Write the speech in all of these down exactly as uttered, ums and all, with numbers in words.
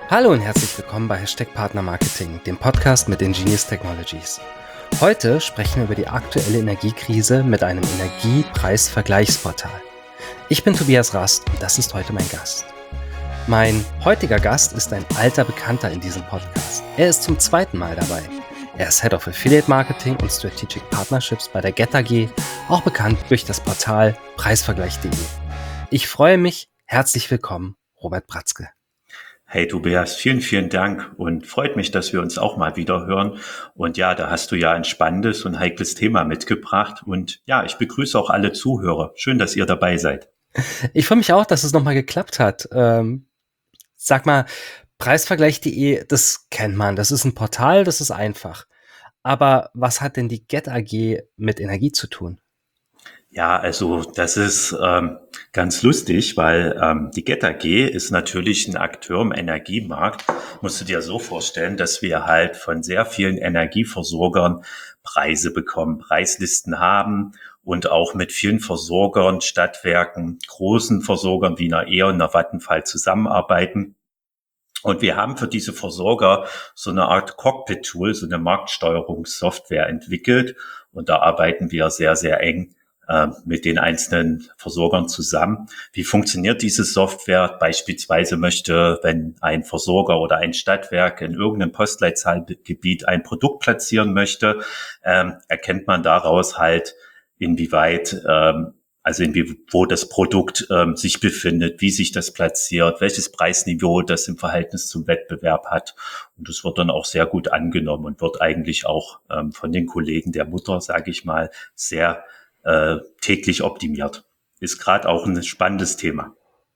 Hallo und herzlich willkommen bei Hashtag Partner Marketing, dem Podcast mit Ingenious Technologies. Heute sprechen wir über die aktuelle Energiekrise mit einem Energiepreisvergleichsportal. Ich bin Tobias Rast und das ist heute mein Gast. Mein heutiger Gast ist ein alter Bekannter in diesem Podcast. Er ist zum zweiten Mal dabei. Er ist Head of Affiliate Marketing und Strategic Partnerships bei der Get A G, auch bekannt durch das Portal preisvergleich punkt de. Ich freue mich, herzlich willkommen, Robert Bratzke. Hey Tobias, vielen, vielen Dank und freut mich, dass wir uns auch mal wieder hören. Und ja, da hast du ja ein spannendes und heikles Thema mitgebracht. Und ja, ich begrüße auch alle Zuhörer. Schön, dass ihr dabei seid. Ich freue mich auch, dass es nochmal geklappt hat. Ähm, sag mal, preisvergleich punkt de, das kennt man. Das ist ein Portal, das ist einfach. Aber was hat denn die Get A G mit Energie zu tun? Ja, also das ist ähm, ganz lustig, weil ähm, die Get A G ist natürlich ein Akteur im Energiemarkt. Musst du dir so vorstellen, dass wir halt von sehr vielen Energieversorgern Preise bekommen, Preislisten haben und auch mit vielen Versorgern, Stadtwerken, großen Versorgern wie einer E O N, einer Vattenfall zusammenarbeiten. Und wir haben für diese Versorger so eine Art Cockpit-Tool, so eine Marktsteuerungssoftware entwickelt. Und da arbeiten wir sehr, sehr eng mit den einzelnen Versorgern zusammen. Wie funktioniert diese Software? Beispielsweise möchte, wenn ein Versorger oder ein Stadtwerk in irgendeinem Postleitzahlgebiet ein Produkt platzieren möchte, ähm, erkennt man daraus halt, inwieweit, ähm, also inwie, wo das Produkt ähm, sich befindet, wie sich das platziert, welches Preisniveau das im Verhältnis zum Wettbewerb hat. Und das wird dann auch sehr gut angenommen und wird eigentlich auch ähm, von den Kollegen der Mutter, sage ich mal, sehr Äh, täglich optimiert. Ist gerade auch ein spannendes Thema.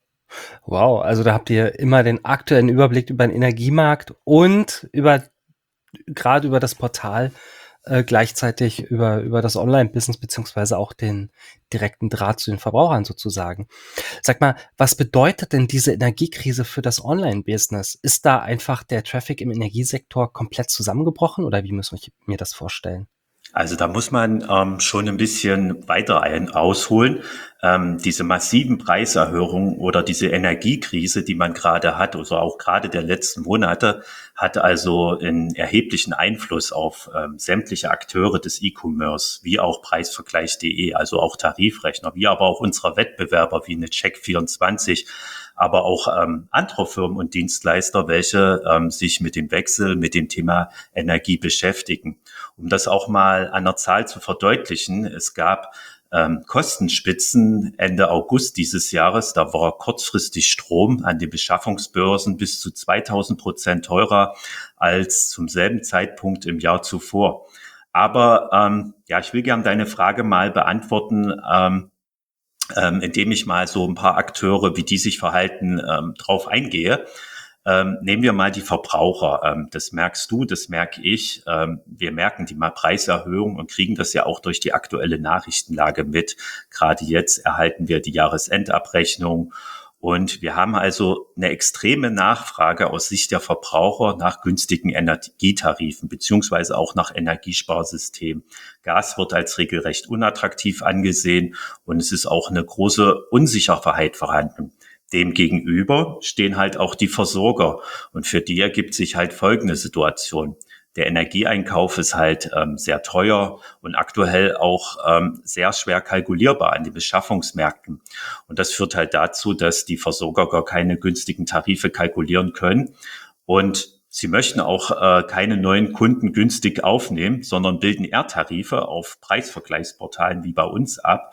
Wow, also da habt ihr immer den aktuellen Überblick über den Energiemarkt und über gerade über das Portal, äh, gleichzeitig über über das Online-Business beziehungsweise auch den direkten Draht zu den Verbrauchern sozusagen. Sag mal, was bedeutet denn diese Energiekrise für das Online-Business? Ist da einfach der Traffic im Energiesektor komplett zusammengebrochen oder wie muss ich mir das vorstellen? Also da muss man ähm, schon ein bisschen weiter ein, ausholen. Ähm, diese massiven Preiserhöhungen oder diese Energiekrise, die man gerade hat, oder auch gerade der letzten Monate, hat also einen erheblichen Einfluss auf ähm, sämtliche Akteure des E-Commerce, wie auch preisvergleich punkt de, also auch Tarifrechner, wie aber auch unsere Wettbewerber wie eine Check vierundzwanzig, aber auch ähm, andere Firmen und Dienstleister, welche ähm, sich mit dem Wechsel, mit dem Thema Energie beschäftigen. Um das auch mal an der Zahl zu verdeutlichen, es gab ähm, Kostenspitzen Ende August dieses Jahres. Da war kurzfristig Strom an den Beschaffungsbörsen bis zu zweitausend Prozent teurer als zum selben Zeitpunkt im Jahr zuvor. Aber ähm, ja, ich will gerne deine Frage mal beantworten, ähm, ähm, indem ich mal so ein paar Akteure, wie die sich verhalten, ähm, drauf eingehe. Ähm, nehmen wir mal die Verbraucher. Ähm, das merkst du, das merke ich. Ähm, wir merken die mal Preiserhöhung und kriegen das ja auch durch die aktuelle Nachrichtenlage mit. Gerade jetzt erhalten wir die Jahresendabrechnung. Und wir haben also eine extreme Nachfrage aus Sicht der Verbraucher nach günstigen Energietarifen beziehungsweise auch nach Energiesparsystemen. Gas wird als regelrecht unattraktiv angesehen und es ist auch eine große Unsicherheit vorhanden. Demgegenüber stehen halt auch die Versorger und für die ergibt sich halt folgende Situation. Der Energieeinkauf ist halt ähm, sehr teuer und aktuell auch ähm, sehr schwer kalkulierbar an den Beschaffungsmärkten. Und das führt halt dazu, dass die Versorger gar keine günstigen Tarife kalkulieren können. Und sie möchten auch äh, keine neuen Kunden günstig aufnehmen, sondern bilden eher Tarife auf Preisvergleichsportalen wie bei uns ab,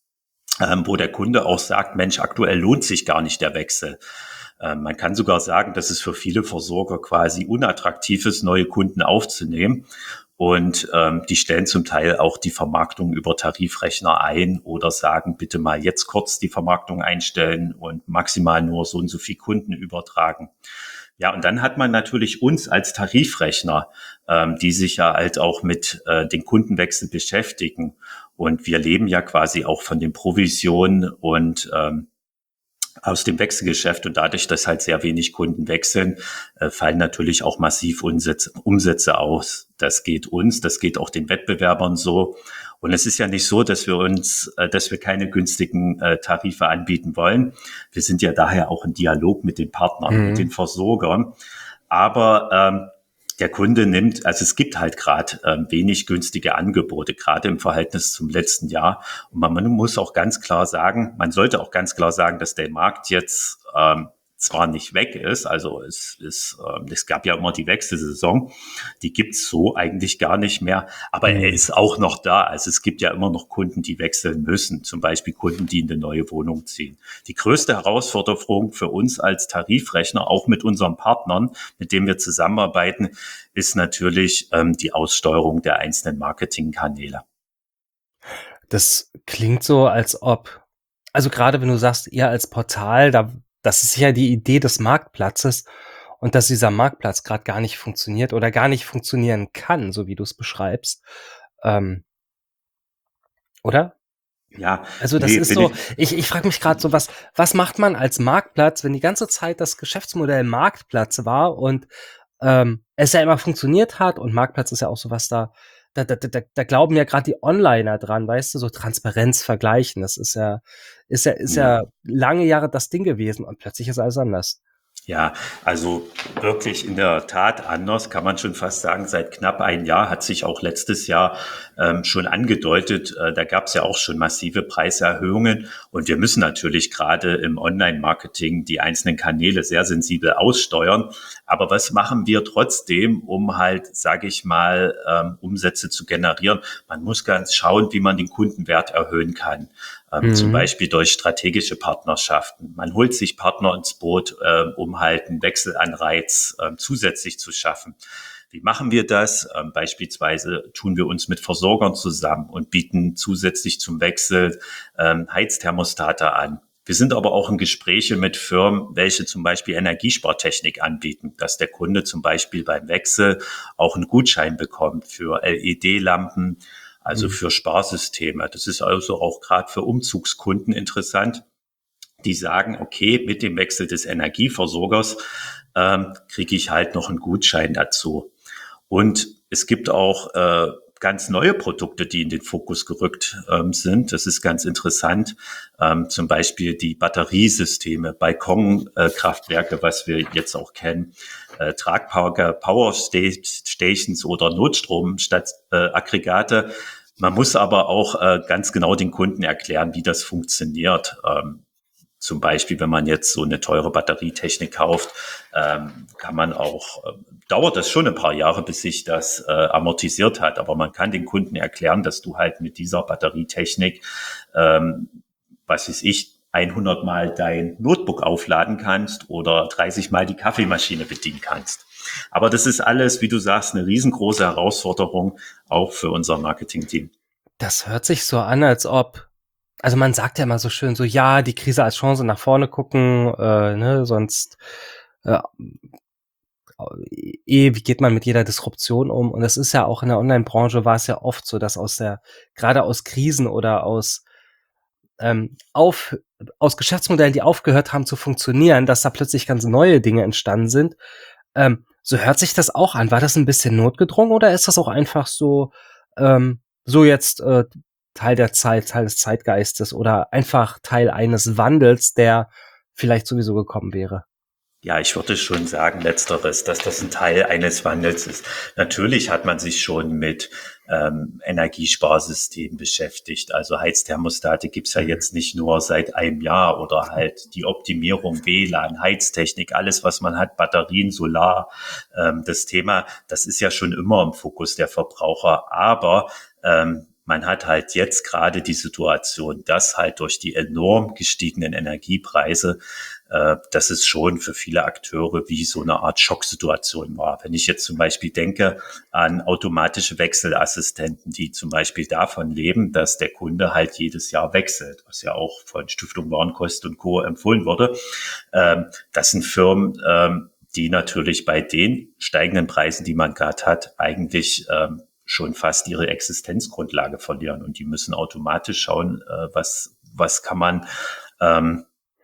ähm, wo der Kunde auch sagt, Mensch, aktuell lohnt sich gar nicht der Wechsel. Ähm, man kann sogar sagen, dass es für viele Versorger quasi unattraktiv ist, neue Kunden aufzunehmen. Und ähm, die stellen zum Teil auch die Vermarktung über Tarifrechner ein oder sagen, bitte mal jetzt kurz die Vermarktung einstellen und maximal nur so und so viel Kunden übertragen. Ja, und dann hat man natürlich uns als Tarifrechner, ähm, die sich ja halt auch mit äh, den Kundenwechsel beschäftigen. Und wir leben ja quasi auch von den Provisionen und ähm, aus dem Wechselgeschäft. Und dadurch, dass halt sehr wenig Kunden wechseln, äh, fallen natürlich auch massiv Umsätze, Umsätze aus. Das geht uns, das geht auch den Wettbewerbern so. Und es ist ja nicht so, dass wir uns, äh, dass wir keine günstigen äh, Tarife anbieten wollen. Wir sind ja daher auch im Dialog mit den Partnern, mhm. mit den Versorgern. Aber ähm, der Kunde nimmt, also es gibt halt gerade ähm, wenig günstige Angebote, gerade im Verhältnis zum letzten Jahr. Und man, man muss auch ganz klar sagen, man sollte auch ganz klar sagen, dass der Markt jetzt ähm, zwar nicht weg ist, also es, es, ähm, es gab ja immer die Wechselsaison, die gibt's so eigentlich gar nicht mehr, aber mhm. er ist auch noch da. Also es gibt ja immer noch Kunden, die wechseln müssen, zum Beispiel Kunden, die in eine neue Wohnung ziehen. Die größte Herausforderung für uns als Tarifrechner, auch mit unseren Partnern, mit denen wir zusammenarbeiten, ist natürlich ähm, die Aussteuerung der einzelnen Marketingkanäle. Das klingt so, als ob, also gerade wenn du sagst, ihr als Portal, da das ist ja die Idee des Marktplatzes und dass dieser Marktplatz gerade gar nicht funktioniert oder gar nicht funktionieren kann, so wie du es beschreibst. Ähm, oder? Ja. Also das nee, ist so, ich, ich, ich frage mich gerade so, was, was macht man als Marktplatz, wenn die ganze Zeit das Geschäftsmodell Marktplatz war und ähm, es ja immer funktioniert hat und Marktplatz ist ja auch sowas da, da, da, da, da glauben ja gerade die Onliner dran, weißt du, so Transparenz vergleichen, das ist ja, ist ja, ist ja. ja lange Jahre das Ding gewesen und plötzlich ist alles anders. Ja, also wirklich in der Tat anders, kann man schon fast sagen. Seit knapp ein Jahr hat sich auch letztes Jahr ähm, schon angedeutet, äh, da gab es ja auch schon massive Preiserhöhungen. Und wir müssen natürlich gerade im Online-Marketing die einzelnen Kanäle sehr sensibel aussteuern. Aber was machen wir trotzdem, um halt, sage ich mal, ähm, Umsätze zu generieren? Man muss ganz schauen, wie man den Kundenwert erhöhen kann. Ähm, mhm. Zum Beispiel durch strategische Partnerschaften. Man holt sich Partner ins Boot, äh, um halt einen Wechselanreiz äh, zusätzlich zu schaffen. Wie machen wir das? Ähm, beispielsweise tun wir uns mit Versorgern zusammen und bieten zusätzlich zum Wechsel ähm, Heizthermostate an. Wir sind aber auch in Gespräche mit Firmen, welche zum Beispiel Energiespartechnik anbieten, dass der Kunde zum Beispiel beim Wechsel auch einen Gutschein bekommt für L E D-Lampen, also für Sparsysteme. Das ist also auch gerade für Umzugskunden interessant, die sagen, okay, mit dem Wechsel des Energieversorgers ähm, kriege ich halt noch einen Gutschein dazu. Und es gibt auch äh, ganz neue Produkte, die in den Fokus gerückt ähm, sind. Das ist ganz interessant. Ähm, zum Beispiel die Batteriesysteme, Balkonkraftwerke, äh, was wir jetzt auch kennen, äh, tragbare Power Stations oder Notstromaggregate. Äh, Man muss aber auch äh, ganz genau den Kunden erklären, wie das funktioniert. Ähm, Zum Beispiel, wenn man jetzt so eine teure Batterietechnik kauft, ähm, kann man auch, äh, dauert das schon ein paar Jahre, bis sich das äh, amortisiert hat. Aber man kann den Kunden erklären, dass du halt mit dieser Batterietechnik, ähm, was weiß ich, hundert Mal dein Notebook aufladen kannst oder dreißig Mal die Kaffeemaschine bedienen kannst. Aber das ist alles, wie du sagst, eine riesengroße Herausforderung, auch für unser Marketing-Team. Das hört sich so an, als ob, also man sagt ja immer so schön, so ja, die Krise als Chance nach vorne gucken, äh, ne, sonst äh, eh, wie geht man mit jeder Disruption um? Und es ist ja auch in der Online-Branche war es ja oft so, dass aus der, gerade aus Krisen oder aus ähm, auf, aus Geschäftsmodellen, die aufgehört haben zu funktionieren, dass da plötzlich ganz neue Dinge entstanden sind. Ähm, so hört sich das auch an. War das ein bisschen notgedrungen oder ist das auch einfach so, ähm, so jetzt äh, Teil der Zeit, Teil des Zeitgeistes oder einfach Teil eines Wandels, der vielleicht sowieso gekommen wäre? Ja, ich würde schon sagen, letzteres, dass das ein Teil eines Wandels ist. Natürlich hat man sich schon mit ähm, Energiesparsystemen beschäftigt. Also Heizthermostate gibt's ja jetzt nicht nur seit einem Jahr oder halt die Optimierung W L A N, Heiztechnik, alles, was man hat, Batterien, Solar. Ähm, das Thema, das ist ja schon immer im Fokus der Verbraucher. Aber ähm, man hat halt jetzt gerade die Situation, dass halt durch die enorm gestiegenen Energiepreise, äh, dass es schon für viele Akteure wie so eine Art Schocksituation war. Wenn ich jetzt zum Beispiel denke an automatische Wechselassistenten, die zum Beispiel davon leben, dass der Kunde halt jedes Jahr wechselt, was ja auch von Stiftung Warenkost und Co. empfohlen wurde. Ähm, das sind Firmen, ähm, die natürlich bei den steigenden Preisen, die man gerade hat, eigentlich ähm, schon fast ihre Existenzgrundlage verlieren und die müssen automatisch schauen, äh, was was kann man ähm,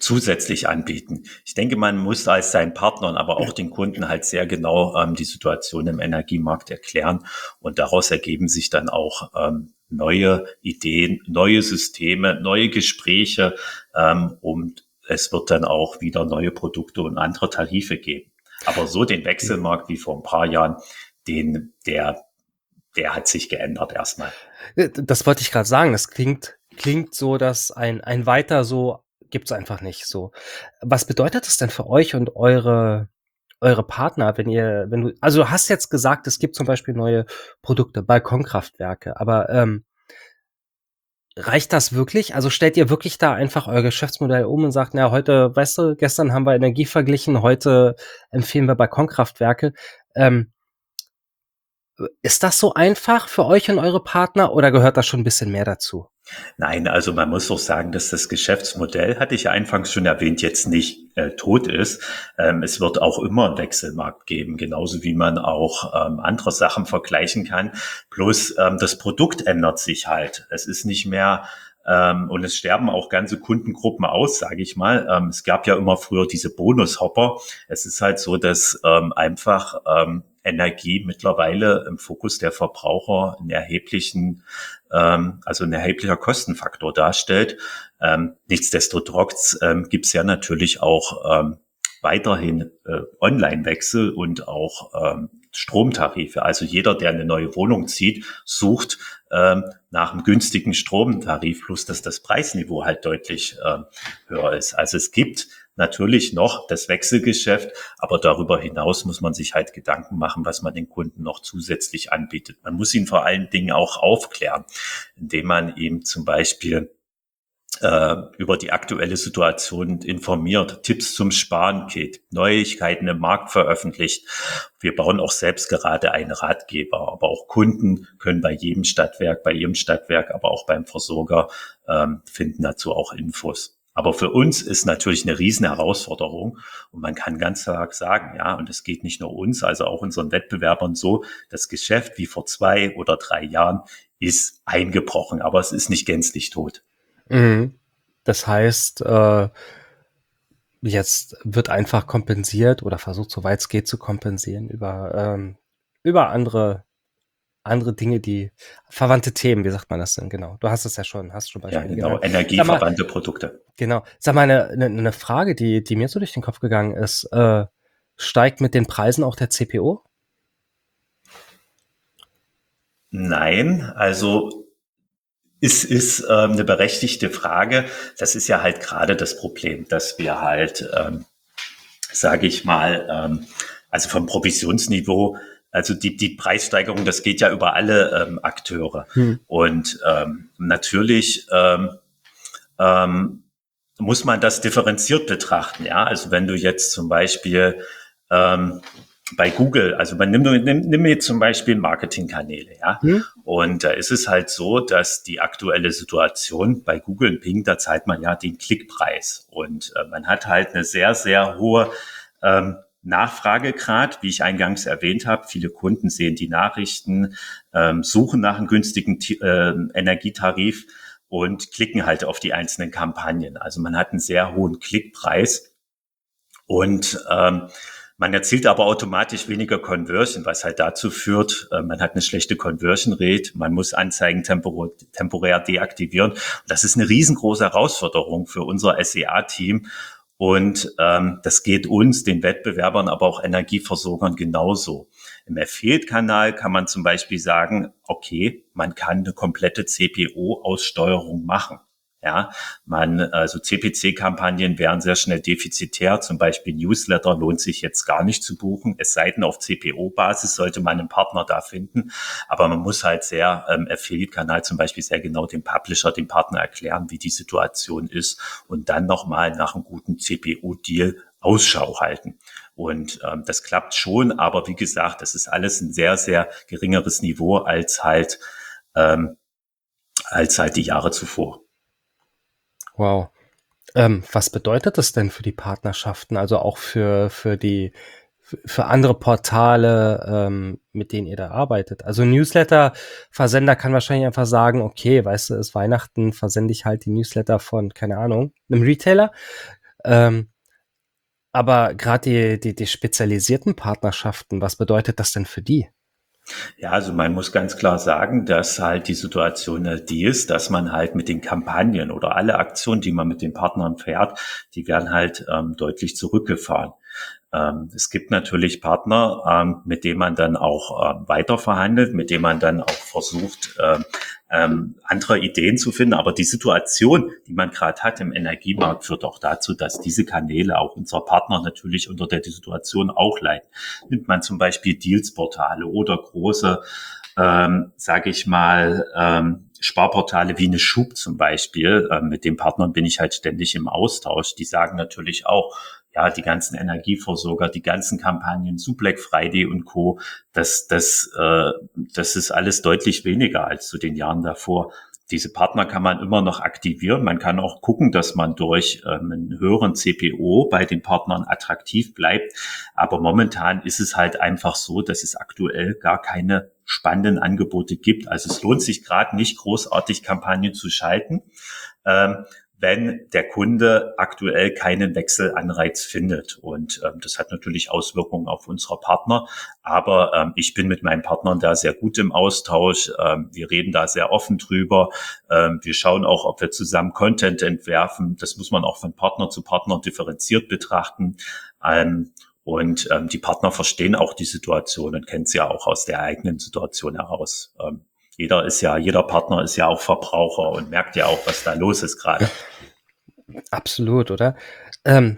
zusätzlich anbieten. Ich denke, man muss als seinen Partnern, aber auch den Kunden halt sehr genau ähm, die Situation im Energiemarkt erklären und daraus ergeben sich dann auch ähm, neue Ideen, neue Systeme, neue Gespräche ähm, und es wird dann auch wieder neue Produkte und andere Tarife geben. Aber so den Wechselmarkt wie vor ein paar Jahren, den, der, der hat sich geändert erstmal. Das wollte ich gerade sagen. Das klingt, klingt so, dass ein, ein weiter so gibt's einfach nicht so. Was bedeutet das denn für euch und eure, eure Partner, wenn ihr, wenn du, also du hast jetzt gesagt, es gibt zum Beispiel neue Produkte, Balkonkraftwerke, aber ähm, reicht das wirklich? Also stellt ihr wirklich da einfach euer Geschäftsmodell um und sagt, na, heute, weißt du, gestern haben wir Energie verglichen, heute empfehlen wir Balkonkraftwerke. Ähm, ist das so einfach für euch und eure Partner oder gehört da schon ein bisschen mehr dazu? Nein, also man muss doch sagen, dass das Geschäftsmodell, hatte ich ja anfangs schon erwähnt, jetzt nicht äh, tot ist. Ähm, es wird auch immer einen Wechselmarkt geben, genauso wie man auch ähm, andere Sachen vergleichen kann. Bloß ähm, das Produkt ändert sich halt. Es ist nicht mehr ähm, und es sterben auch ganze Kundengruppen aus, sage ich mal. Ähm, es gab ja immer früher diese Bonushopper. Es ist halt so, dass ähm, einfach ähm, Energie mittlerweile im Fokus der Verbraucher einen erheblichen, ähm, also ein erheblicher Kostenfaktor darstellt. Ähm, nichtsdestotrotz ähm, gibt es ja natürlich auch ähm, weiterhin äh, Online-Wechsel und auch ähm, Stromtarife. Also jeder, der eine neue Wohnung zieht, sucht ähm, nach einem günstigen Stromtarif, plus dass das Preisniveau halt deutlich ähm, höher ist. Also es gibt natürlich noch das Wechselgeschäft, aber darüber hinaus muss man sich halt Gedanken machen, was man den Kunden noch zusätzlich anbietet. Man muss ihn vor allen Dingen auch aufklären, indem man ihm zum Beispiel äh, über die aktuelle Situation informiert, Tipps zum Sparen geht, Neuigkeiten im Markt veröffentlicht. Wir bauen auch selbst gerade einen Ratgeber, aber auch Kunden können bei jedem Stadtwerk, bei ihrem Stadtwerk, aber auch beim Versorger ähm, finden dazu auch Infos. Aber für uns ist natürlich eine riesen Herausforderung und man kann ganz klar sagen, ja, und es geht nicht nur uns, also auch unseren Wettbewerbern so, das Geschäft wie vor zwei oder drei Jahren ist eingebrochen, aber es ist nicht gänzlich tot. Mhm. Das heißt, äh, jetzt wird einfach kompensiert oder versucht, soweit es geht, zu kompensieren über, ähm, über andere, andere Dinge, die verwandte Themen, wie sagt man das denn genau? Du hast es ja schon, hast schon Ja, Beispiele genau, genannt. Sag mal, energieverwandte Produkte. genau. Sag mal, eine, eine, eine Frage, die, die mir so durch den Kopf gegangen ist, äh, steigt mit den Preisen auch der C P O? Nein, also es ist ähm, eine berechtigte Frage. Das ist ja halt gerade das Problem, dass wir halt, ähm, sage ich mal, ähm, also vom Provisionsniveau, also die, die Preissteigerung, das geht ja über alle ähm, Akteure. Hm. Und ähm, natürlich ähm, ähm, muss man das differenziert betrachten. Ja, also wenn du jetzt zum Beispiel ähm, bei Google, also man nimmt, nimm, nimm mir zum Beispiel Marketingkanäle, ja. Hm? Und da ist es halt so, dass die aktuelle Situation bei Google und Bing, da zahlt man ja den Klickpreis. Und äh, man hat halt eine sehr, sehr hohe ähm, Nachfragegrad, wie ich eingangs erwähnt habe. Viele Kunden sehen die Nachrichten, ähm, suchen nach einem günstigen äh, Energietarif und klicken halt auf die einzelnen Kampagnen. Also man hat einen sehr hohen Klickpreis und ähm, man erzielt aber automatisch weniger Conversion, was halt dazu führt, äh, man hat eine schlechte Conversion Rate, man muss Anzeigen tempor- temporär deaktivieren. Und das ist eine riesengroße Herausforderung für unser S E A-Team. Und ähm, das geht uns, den Wettbewerbern, aber auch Energieversorgern genauso. Im Affiliate-Kanal kann man zum Beispiel sagen, okay, man kann eine komplette C P O-Aussteuerung machen. Ja, man, also C P C-Kampagnen wären sehr schnell defizitär. Zum Beispiel Newsletter lohnt sich jetzt gar nicht zu buchen. Es sei denn, auf C P O-Basis sollte man einen Partner da finden. Aber man muss halt sehr ähm, Affiliate-Kanal zum Beispiel sehr genau dem Publisher, dem Partner erklären, wie die Situation ist und dann nochmal nach einem guten C P O-Deal Ausschau halten. Und ähm, das klappt schon, aber wie gesagt, das ist alles ein sehr, sehr geringeres Niveau als halt ähm, als halt die Jahre zuvor. Wow. Ähm, was bedeutet das denn für die Partnerschaften, also auch für, für die, für andere Portale, ähm, mit denen ihr da arbeitet? Also Newsletter-Versender kann wahrscheinlich einfach sagen, okay, weißt du, ist Weihnachten, versende ich halt die Newsletter von, keine Ahnung, einem Retailer. Ähm, aber gerade die, die, die spezialisierten Partnerschaften, was bedeutet das denn für die? Ja, also man muss ganz klar sagen, dass halt die Situation halt die ist, dass man halt mit den Kampagnen oder alle Aktionen, die man mit den Partnern fährt, die werden halt ähm, deutlich zurückgefahren. Ähm, es gibt natürlich Partner, ähm, mit denen man dann auch äh, weiter verhandelt, mit denen man dann auch versucht, ähm, ähm, andere Ideen zu finden. Aber die Situation, die man gerade hat im Energiemarkt, führt auch dazu, dass diese Kanäle auch unserer Partner natürlich unter der Situation auch leiden. Nimmt man zum Beispiel Deals-Portale oder große, ähm, sage ich mal, ähm, Sparportale wie eine Schub zum Beispiel, äh, mit den Partnern bin ich halt ständig im Austausch. Die sagen natürlich auch, ja, die ganzen Energieversorger, die ganzen Kampagnen zu Black Friday und Co., das, das, äh, das ist alles deutlich weniger als zu den Jahren davor. Diese Partner kann man immer noch aktivieren. Man kann auch gucken, dass man durch ähm, einen höheren C P O bei den Partnern attraktiv bleibt. Aber momentan ist es halt einfach so, dass es aktuell gar keine spannenden Angebote gibt. Also es lohnt sich gerade nicht, großartig Kampagnen zu schalten. Ähm, wenn der Kunde aktuell keinen Wechselanreiz findet. Und ähm, das hat natürlich Auswirkungen auf unsere Partner. Aber ähm, ich bin mit meinen Partnern da sehr gut im Austausch. Ähm, wir reden da sehr offen drüber. Ähm, wir schauen auch, ob wir zusammen Content entwerfen. Das muss man auch von Partner zu Partner differenziert betrachten. Ähm, und ähm, die Partner verstehen auch die Situation und kennen sie ja auch aus der eigenen Situation heraus. Ähm, jeder ist ja, jeder Partner ist ja auch Verbraucher und merkt ja auch, was da los ist gerade. Absolut, oder? Ähm,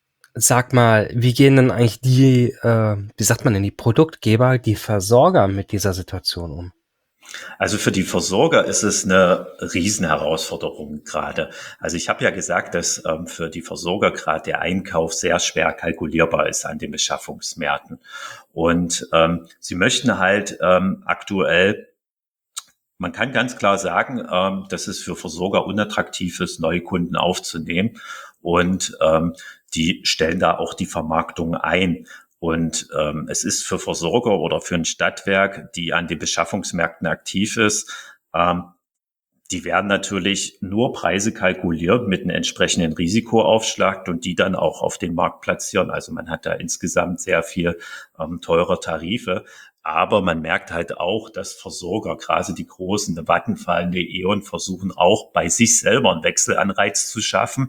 sag mal, wie gehen denn eigentlich die, äh, wie sagt man denn, die Produktgeber, die Versorger mit dieser Situation um? Also für die Versorger ist es eine Riesenherausforderung gerade. Also ich habe ja gesagt, dass ähm, für die Versorger gerade der Einkauf sehr schwer kalkulierbar ist an den Beschaffungsmärkten. Und ähm, sie möchten halt ähm, aktuell, man kann ganz klar sagen, ähm, dass es für Versorger unattraktiv ist, neue Kunden aufzunehmen. Und ähm, die stellen da auch die Vermarktung ein. Und ähm, es ist für Versorger oder für ein Stadtwerk, die an den Beschaffungsmärkten aktiv ist, ähm, die werden natürlich nur Preise kalkuliert mit einem entsprechenden Risikoaufschlag und die dann auch auf den Markt platzieren. Also man hat da insgesamt sehr viel ähm, teure Tarife. Aber man merkt halt auch, dass Versorger, gerade die großen, der Vattenfall, der E.ON, versuchen auch bei sich selber einen Wechselanreiz zu schaffen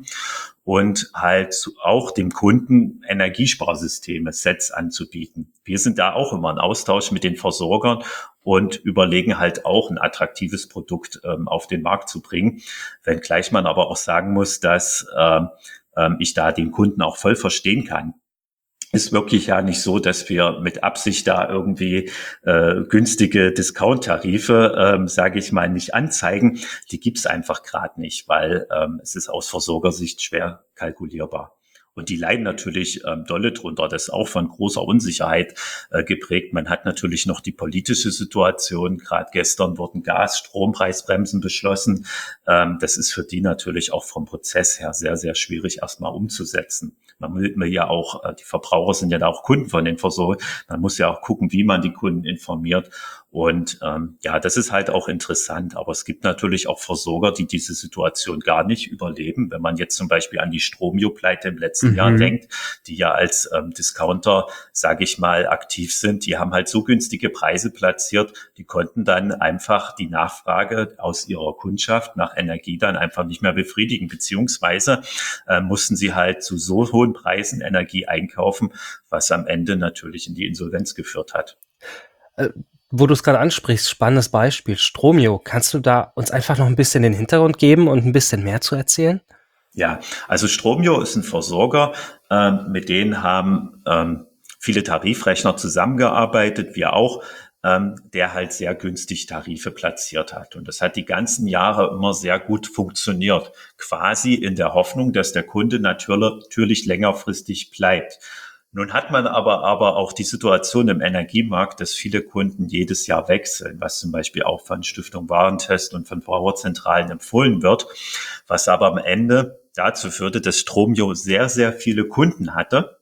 und halt auch dem Kunden Energiesparsysteme, Sets anzubieten. Wir sind da auch immer in Austausch mit den Versorgern und überlegen halt auch ein attraktives Produkt ähm, auf den Markt zu bringen. Wenngleich man aber auch sagen muss, dass ähm, ich da den Kunden auch voll verstehen kann. Ist wirklich ja nicht so, dass wir mit Absicht da irgendwie äh, günstige Discount-Tarife, ähm, sage ich mal, nicht anzeigen. Die gibt's einfach gerade nicht, weil ähm, es ist aus Versorgersicht schwer kalkulierbar. Und die leiden natürlich ähm, dolle drunter. Das ist auch von großer Unsicherheit äh, geprägt. Man hat natürlich noch die politische Situation. Gerade gestern wurden Gas-, Strompreisbremsen beschlossen. Ähm, das ist für die natürlich auch vom Prozess her sehr, sehr schwierig erstmal umzusetzen. Man will ja auch, die Verbraucher sind ja da auch Kunden von den Versorgern. Man muss ja auch gucken, wie man die Kunden informiert. Und ähm, ja, das ist halt auch interessant. Aber es gibt natürlich auch Versorger, die diese Situation gar nicht überleben. Wenn man jetzt zum Beispiel an die Stromio-Pleite im letzten mhm. Jahr denkt, die ja als ähm, Discounter, sage ich mal, aktiv sind, die haben halt so günstige Preise platziert, die konnten dann einfach die Nachfrage aus ihrer Kundschaft nach Energie dann einfach nicht mehr befriedigen, beziehungsweise äh, mussten sie halt zu so hohen Preisen Energie einkaufen, was am Ende natürlich in die Insolvenz geführt hat. Äh, wo du es gerade ansprichst, spannendes Beispiel, Stromio. Kannst du da uns einfach noch ein bisschen den Hintergrund geben und ein bisschen mehr zu erzählen? Ja, also Stromio ist ein Versorger, ähm, mit denen haben ähm, viele Tarifrechner zusammengearbeitet, wir auch, ähm, der halt sehr günstig Tarife platziert hat. Und das hat die ganzen Jahre immer sehr gut funktioniert, quasi in der Hoffnung, dass der Kunde natürlich, natürlich längerfristig bleibt. Nun hat man aber, aber auch die Situation im Energiemarkt, dass viele Kunden jedes Jahr wechseln, was zum Beispiel auch von Stiftung Warentest und von Verbraucherzentralen empfohlen wird, was aber am Ende dazu führte, dass Stromio sehr, sehr viele Kunden hatte.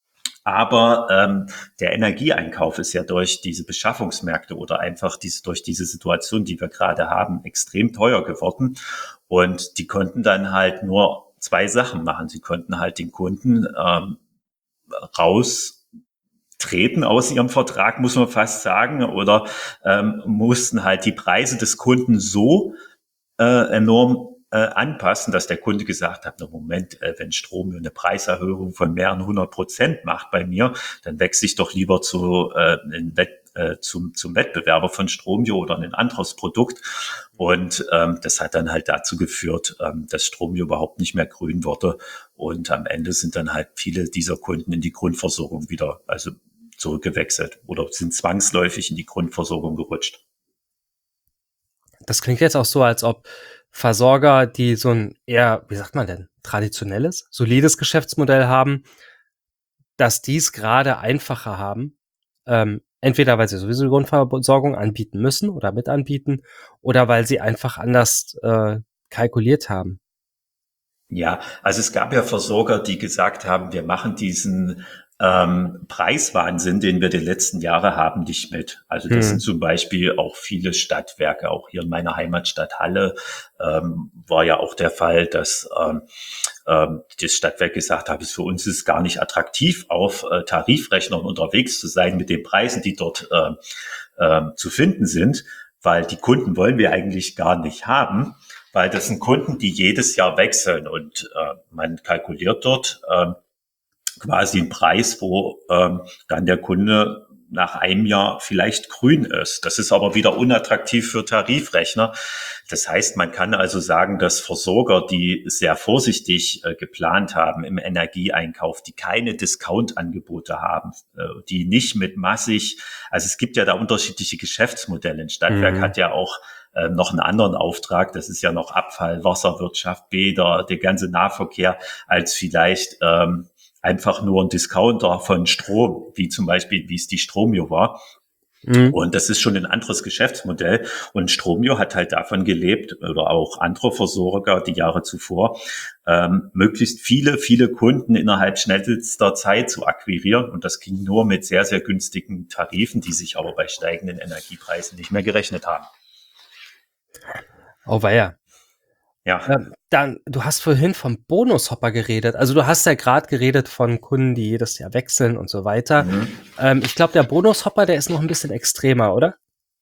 Aber ähm, der Energieeinkauf ist ja durch diese Beschaffungsmärkte oder einfach diese, durch diese Situation, die wir gerade haben, extrem teuer geworden. Und die konnten dann halt nur zwei Sachen machen. Sie konnten halt den Kunden ähm, raustreten aus ihrem Vertrag, muss man fast sagen, oder ähm, mussten halt die Preise des Kunden so äh, enorm äh, anpassen, dass der Kunde gesagt hat, na Moment, äh, wenn Strom eine Preiserhöhung von mehreren hundert Prozent macht bei mir, dann wechsle ich doch lieber zu, äh, in Wett, äh, zum, zum Wettbewerber von Stromio oder ein anderes Produkt. Und ähm, das hat dann halt dazu geführt, ähm, dass Stromio überhaupt nicht mehr grün wurde. Und am Ende sind dann halt viele dieser Kunden in die Grundversorgung wieder, also zurückgewechselt oder sind zwangsläufig in die Grundversorgung gerutscht. Das klingt jetzt auch so, als ob Versorger, die so ein eher, wie sagt man denn, traditionelles, solides Geschäftsmodell haben, dass die es gerade einfacher haben, ähm, entweder weil sie sowieso die Grundversorgung anbieten müssen oder mit anbieten oder weil sie einfach anders äh, kalkuliert haben. Ja, also es gab ja Versorger, die gesagt haben, wir machen diesen ähm, Preiswahnsinn, den wir die letzten Jahre haben, nicht mit. Also das Hm. sind zum Beispiel auch viele Stadtwerke, auch hier in meiner Heimatstadt Halle ähm, war ja auch der Fall, dass ähm, ähm, das Stadtwerk gesagt hat, für uns ist es gar nicht attraktiv, auf äh, Tarifrechnern unterwegs zu sein mit den Preisen, die dort äh, äh, zu finden sind, weil die Kunden wollen wir eigentlich gar nicht haben. Weil das sind Kunden, die jedes Jahr wechseln und äh, man kalkuliert dort äh, quasi einen Preis, wo ähm, dann der Kunde nach einem Jahr vielleicht grün ist. Das ist aber wieder unattraktiv für Tarifrechner. Das heißt, man kann also sagen, dass Versorger, die sehr vorsichtig äh, geplant haben im Energieeinkauf, die keine Discount-Angebote haben, äh, die nicht mit massig, also es gibt ja da unterschiedliche Geschäftsmodelle. Ein Stadtwerk mhm. hat ja auch äh, noch einen anderen Auftrag. Das ist ja noch Abfall, Wasserwirtschaft, Bäder, der ganze Nahverkehr, als vielleicht ähm, einfach nur ein Discounter von Strom, wie zum Beispiel, wie es die Stromio war. Mhm. Und das ist schon ein anderes Geschäftsmodell. Und Stromio hat halt davon gelebt, oder auch andere Versorger die Jahre zuvor, ähm, möglichst viele, viele Kunden innerhalb schnellster Zeit zu akquirieren. Und das ging nur mit sehr, sehr günstigen Tarifen, die sich aber bei steigenden Energiepreisen nicht mehr gerechnet haben. Oh weia. Ja. Ähm, dann, du hast vorhin vom Bonushopper geredet. Also du hast ja gerade geredet von Kunden, die jedes Jahr wechseln und so weiter. Mhm. Ähm, ich glaube, der Bonushopper, der ist noch ein bisschen extremer, oder?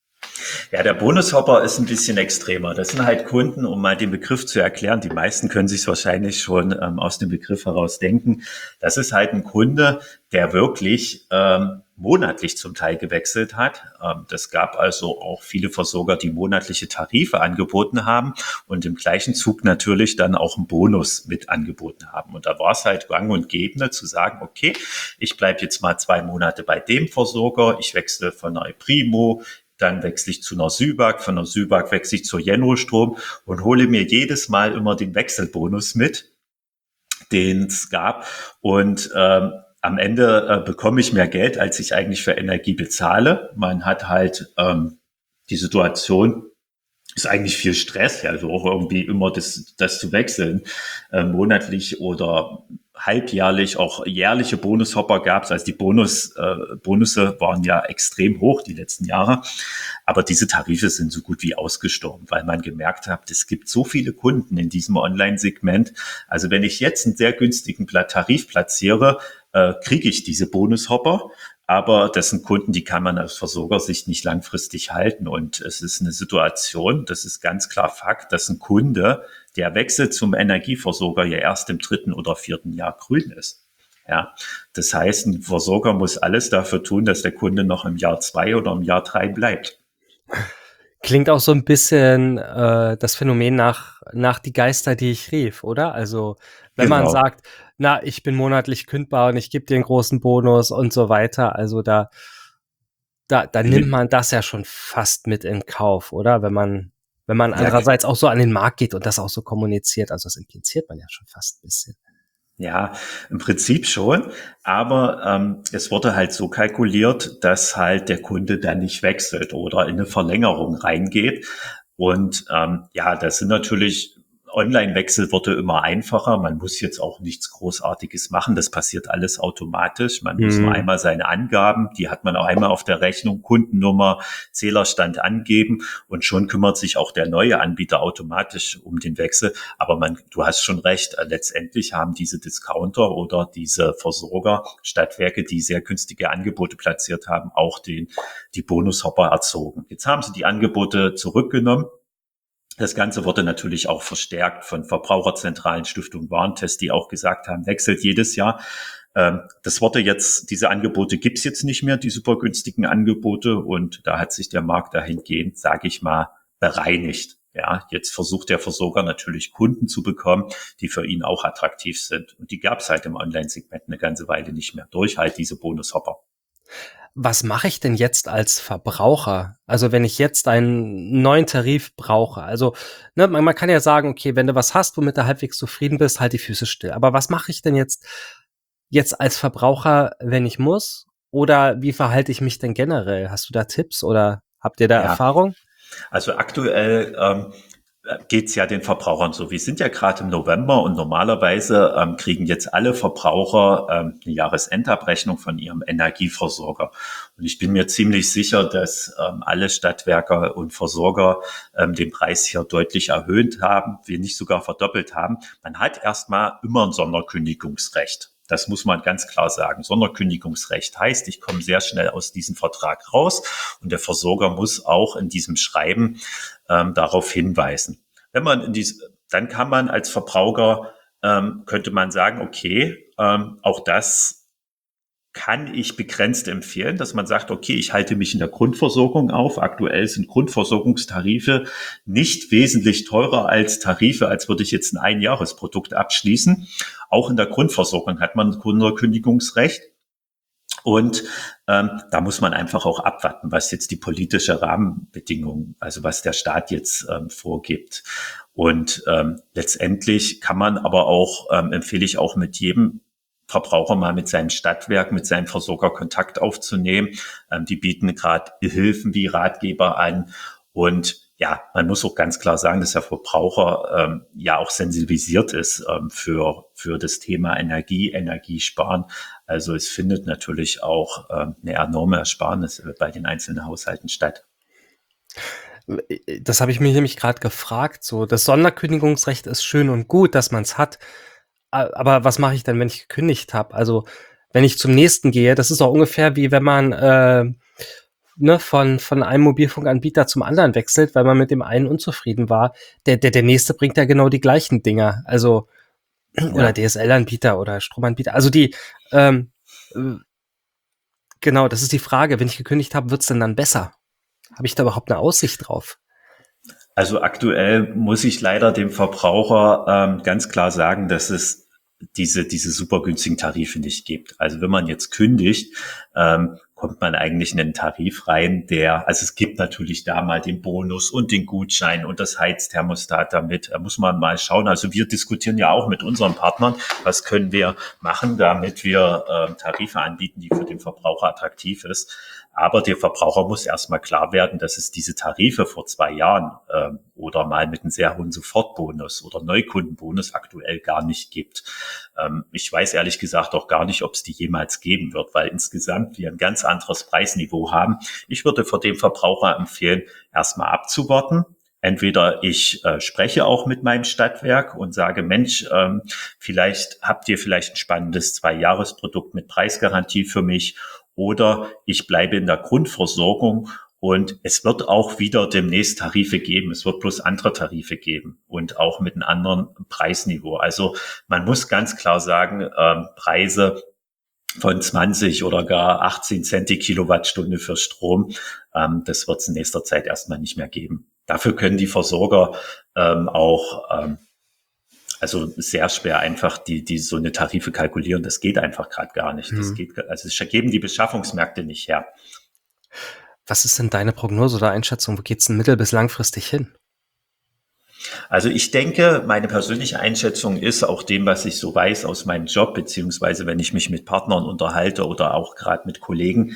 Ja, der Bonushopper ist ein bisschen extremer. Das sind halt Kunden, um mal den Begriff zu erklären. Die meisten können sich wahrscheinlich schon ähm, aus dem Begriff heraus denken. Das ist halt ein Kunde, der wirklich ähm, monatlich zum Teil gewechselt hat. Ähm, das gab also auch viele Versorger, die monatliche Tarife angeboten haben und im gleichen Zug natürlich dann auch einen Bonus mit angeboten haben. Und da war es halt gang und gäbe zu sagen, okay, ich bleibe jetzt mal zwei Monate bei dem Versorger, ich wechsle von einer Primo, dann wechsle ich zu einer Sübag, von einer Sübag wechsle ich zur Jenro-Strom und hole mir jedes Mal immer den Wechselbonus mit, den es gab. Und ähm, am Ende äh, bekomme ich mehr Geld, als ich eigentlich für Energie bezahle. Man hat halt ähm, die Situation, ist eigentlich viel Stress, also auch irgendwie immer das, das zu wechseln, äh, monatlich oder halbjährlich, auch jährliche Bonushopper gab es. Also die Bonus, äh, Bonusse waren ja extrem hoch die letzten Jahre. Aber diese Tarife sind so gut wie ausgestorben, weil man gemerkt hat, es gibt so viele Kunden in diesem Online-Segment. Also wenn ich jetzt einen sehr günstigen Tarif platziere, äh, kriege ich diese Bonushopper. Aber das sind Kunden, die kann man aus Versorgersicht nicht langfristig halten. Und es ist eine Situation, das ist ganz klar Fakt, dass ein Kunde, der wechselt zum Energieversorger, ja erst im dritten oder vierten Jahr grün ist. Ja, das heißt, ein Versorger muss alles dafür tun, dass der Kunde noch im Jahr zwei oder im Jahr drei bleibt. Klingt auch so ein bisschen äh, das Phänomen nach, nach die Geister, die ich rief, oder? Also wenn genau. man sagt, na, ich bin monatlich kündbar und ich gebe dir einen großen Bonus und so weiter, also da, da, da mhm. nimmt man das ja schon fast mit in Kauf, oder? Wenn man, wenn man ja, andererseits auch so an den Markt geht und das auch so kommuniziert, also das impliziert man ja schon fast ein bisschen. Ja, im Prinzip schon, aber ähm, es wurde halt so kalkuliert, dass halt der Kunde dann nicht wechselt oder in eine Verlängerung reingeht. Und ähm, ja, das sind natürlich Online-Wechsel wurde immer einfacher. Man muss jetzt auch nichts Großartiges machen. Das passiert alles automatisch. Man muss nur Mhm. einmal seine Angaben, die hat man auch einmal auf der Rechnung, Kundennummer, Zählerstand angeben und schon kümmert sich auch der neue Anbieter automatisch um den Wechsel. Aber man, du hast schon recht, letztendlich haben diese Discounter oder diese Versorger, Stadtwerke, die sehr günstige Angebote platziert haben, auch den, die Bonushopper erzogen. Jetzt haben sie die Angebote zurückgenommen. Das Ganze wurde natürlich auch verstärkt von Verbraucherzentralen, Stiftung Warentest, die auch gesagt haben, wechselt jedes Jahr. Das wurde jetzt, diese Angebote gibt's jetzt nicht mehr, die super günstigen Angebote. Und da hat sich der Markt dahingehend, sage ich mal, bereinigt. Ja, jetzt versucht der Versorger natürlich Kunden zu bekommen, die für ihn auch attraktiv sind. Und die gab's halt im Online-Segment eine ganze Weile nicht mehr durch, halt diese Bonushopper. Was mache ich denn jetzt als Verbraucher? Also wenn ich jetzt einen neuen Tarif brauche, also ne, man, man kann ja sagen, okay, wenn du was hast, womit du halbwegs zufrieden bist, halt die Füße still. Aber was mache ich denn jetzt jetzt als Verbraucher, wenn ich muss? Oder wie verhalte ich mich denn generell? Hast du da Tipps oder habt ihr da Ja, Erfahrung? also aktuell ähm, geht's ja den Verbrauchern so. Wir sind ja gerade im November und normalerweise ähm, kriegen jetzt alle Verbraucher ähm, eine Jahresendabrechnung von ihrem Energieversorger. Und ich bin mir ziemlich sicher, dass ähm, alle Stadtwerke und Versorger ähm, den Preis hier deutlich erhöht haben, wir nicht sogar verdoppelt haben. Man hat erstmal immer ein Sonderkündigungsrecht. Das muss man ganz klar sagen. Sonderkündigungsrecht heißt, ich komme sehr schnell aus diesem Vertrag raus und der Versorger muss auch in diesem Schreiben ähm, darauf hinweisen. Wenn man in dies, dann kann man als Verbraucher, ähm, könnte man sagen, okay, ähm, auch das kann ich begrenzt empfehlen, dass man sagt, okay, ich halte mich in der Grundversorgung auf. Aktuell sind Grundversorgungstarife nicht wesentlich teurer als Tarife, als würde ich jetzt ein Einjahresprodukt abschließen. Auch in der Grundversorgung hat man ein Kundenkündigungsrecht. Und ähm, da muss man einfach auch abwarten, was jetzt die politische Rahmenbedingung, also was der Staat jetzt ähm, vorgibt. Und ähm, letztendlich kann man aber auch, ähm, empfehle ich auch mit jedem Verbraucher mal mit seinem Stadtwerk, mit seinem Versorger Kontakt aufzunehmen. Ähm, die bieten gerade Hilfen wie Ratgeber an. Und ja, man muss auch ganz klar sagen, dass der Verbraucher ähm, ja auch sensibilisiert ist ähm, für für das Thema Energie, Energiesparen. Also es findet natürlich auch ähm, eine enorme Ersparnis bei den einzelnen Haushalten statt. Das habe ich mich nämlich gerade gefragt. So, das Sonderkündigungsrecht ist schön und gut, dass man es hat. Aber was mache ich denn, wenn ich gekündigt habe? Also wenn ich zum nächsten gehe, das ist auch ungefähr wie wenn man äh, ne, von von einem Mobilfunkanbieter zum anderen wechselt, weil man mit dem einen unzufrieden war. Der der der nächste bringt ja genau die gleichen Dinger. Also oder Ja. D S L-Anbieter oder Stromanbieter. Also die ähm, äh, genau, das ist die Frage. Wenn ich gekündigt habe, wird's denn dann besser? Habe ich da überhaupt eine Aussicht drauf? Also aktuell muss ich leider dem Verbraucher ähm, ganz klar sagen, dass es diese diese super günstigen Tarife nicht gibt. Also wenn man jetzt kündigt, ähm, kommt man eigentlich in einen Tarif rein, der, also es gibt natürlich da mal den Bonus und den Gutschein und das Heizthermostat damit. Da muss man mal schauen. Also wir diskutieren ja auch mit unseren Partnern, was können wir machen, damit wir ähm, Tarife anbieten, die für den Verbraucher attraktiv ist. Aber der Verbraucher muss erstmal klar werden, dass es diese Tarife vor zwei Jahren ähm, oder mal mit einem sehr hohen Sofortbonus oder Neukundenbonus aktuell gar nicht gibt. Ähm, ich weiß ehrlich gesagt auch gar nicht, ob es die jemals geben wird, weil insgesamt wir ein ganz anderes Preisniveau haben. Ich würde für den Verbraucher empfehlen, erstmal abzuwarten. Entweder ich äh, spreche auch mit meinem Stadtwerk und sage, Mensch, ähm, vielleicht habt ihr vielleicht ein spannendes Zwei-Jahres-Produkt mit Preisgarantie für mich. Oder ich bleibe in der Grundversorgung und es wird auch wieder demnächst Tarife geben. Es wird bloß andere Tarife geben und auch mit einem anderen Preisniveau. Also man muss ganz klar sagen, ähm, Preise von zwanzig oder gar achtzehn Cent die Kilowattstunde für Strom, ähm, das wird es in nächster Zeit erstmal nicht mehr geben. Dafür können die Versorger ähm, auch ähm, also sehr schwer einfach die die so eine Tarife kalkulieren. Das geht einfach gerade gar nicht. Das Hm. geht, also es geben die Beschaffungsmärkte nicht her. Was ist denn deine Prognose oder Einschätzung? Wo geht's denn mittel- bis langfristig hin? Also ich denke, meine persönliche Einschätzung ist auch dem, was ich so weiß aus meinem Job, beziehungsweise wenn ich mich mit Partnern unterhalte oder auch gerade mit Kollegen,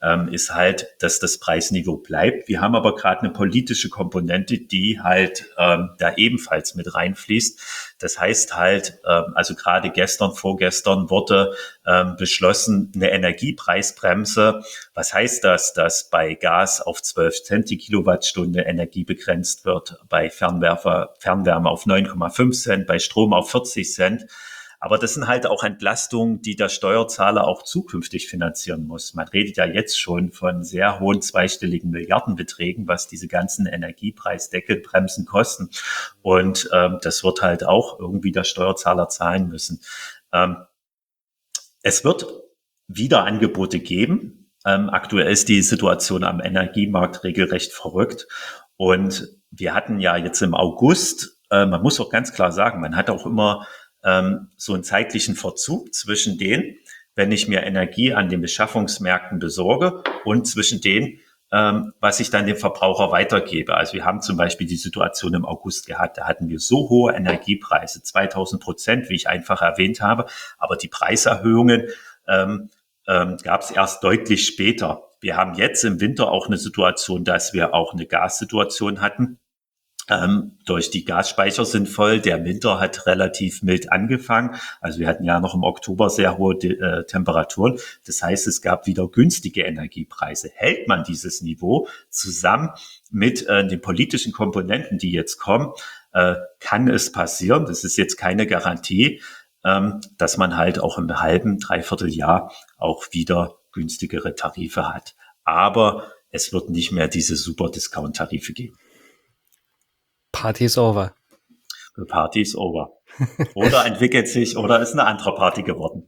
ähm, ist halt, dass das Preisniveau bleibt. Wir haben aber gerade eine politische Komponente, die halt ähm, da ebenfalls mit reinfließt. Das heißt halt, ähm, also gerade gestern, vorgestern wurde ähm, beschlossen, eine Energiepreisbremse. Was heißt das? Dass bei Gas auf zwölf Cent die Kilowattstunde Energie begrenzt wird, bei Fernwerfer, Fernwärme auf neun Komma fünf Cent, bei Strom auf vierzig Cent. Aber das sind halt auch Entlastungen, die der Steuerzahler auch zukünftig finanzieren muss. Man redet ja jetzt schon von sehr hohen zweistelligen Milliardenbeträgen, was diese ganzen Energiepreisdeckelbremsen kosten. Und ähm, das wird halt auch irgendwie der Steuerzahler zahlen müssen. Ähm, es wird wieder Angebote geben. Ähm, aktuell ist die Situation am Energiemarkt regelrecht verrückt. Und wir hatten ja jetzt im August, äh, man muss auch ganz klar sagen, man hat auch immer ähm, so einen zeitlichen Verzug zwischen denen, wenn ich mir Energie an den Beschaffungsmärkten besorge und zwischen denen, ähm, was ich dann dem Verbraucher weitergebe. Also wir haben zum Beispiel die Situation im August gehabt, da hatten wir so hohe Energiepreise, zweitausend Prozent, wie ich einfach erwähnt habe, aber die Preiserhöhungen ähm, ähm, gab es erst deutlich später. Wir haben jetzt im Winter auch eine Situation, dass wir auch eine Gassituation hatten. Ähm, durch die Gasspeicher sind voll. Der Winter hat relativ mild angefangen. Also wir hatten ja noch im Oktober sehr hohe äh, Temperaturen. Das heißt, es gab wieder günstige Energiepreise. Hält man dieses Niveau zusammen mit äh, den politischen Komponenten, die jetzt kommen, äh, kann es passieren, das ist jetzt keine Garantie, ähm, dass man halt auch im halben, dreiviertel Jahr auch wieder günstigere Tarife hat. Aber es wird nicht mehr diese super Discount-Tarife geben. Party is over. The party is over. Oder entwickelt sich, oder ist eine andere Party geworden.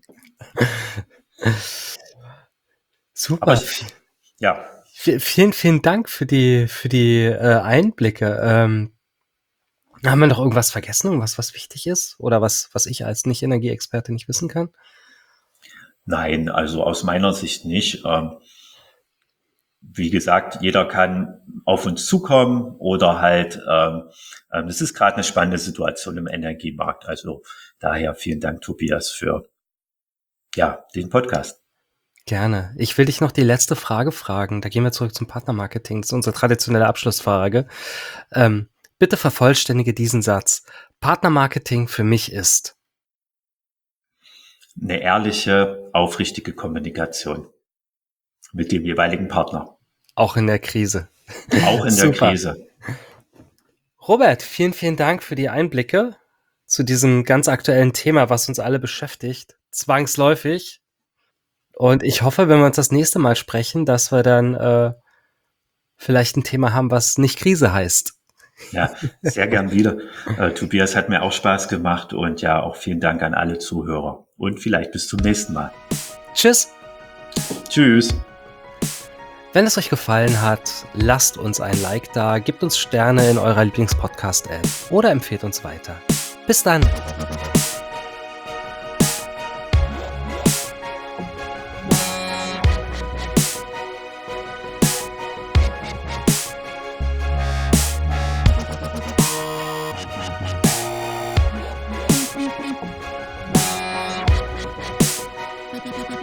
Super. Ich, ja. V- vielen, vielen Dank für die, für die äh, Einblicke. Ähm, haben wir noch irgendwas vergessen, irgendwas, was wichtig ist? Oder was, was ich als Nicht-Energieexperte nicht wissen kann? Nein, also aus meiner Sicht nicht. Ähm, Wie gesagt, jeder kann auf uns zukommen oder halt, ähm, es ist gerade eine spannende Situation im Energiemarkt. Also daher vielen Dank, Tobias, für ja den Podcast. Gerne. Ich will dich noch die letzte Frage fragen. Da gehen wir zurück zum Partnermarketing. Das ist unsere traditionelle Abschlussfrage. Ähm, bitte vervollständige diesen Satz. Partnermarketing für mich ist eine ehrliche, aufrichtige Kommunikation mit dem jeweiligen Partner. Auch in der Krise. Auch in der Krise. Robert, vielen, vielen Dank für die Einblicke zu diesem ganz aktuellen Thema, was uns alle beschäftigt. Zwangsläufig. Und ich hoffe, wenn wir uns das nächste Mal sprechen, dass wir dann äh, vielleicht ein Thema haben, was nicht Krise heißt. Ja, sehr gern wieder. Äh, Tobias, hat mir auch Spaß gemacht und ja, auch vielen Dank an alle Zuhörer. Und vielleicht bis zum nächsten Mal. Tschüss. Tschüss. Wenn es euch gefallen hat, lasst uns ein Like da, gebt uns Sterne in eurer Lieblingspodcast-App oder empfehlt uns weiter. Bis dann. Thank you.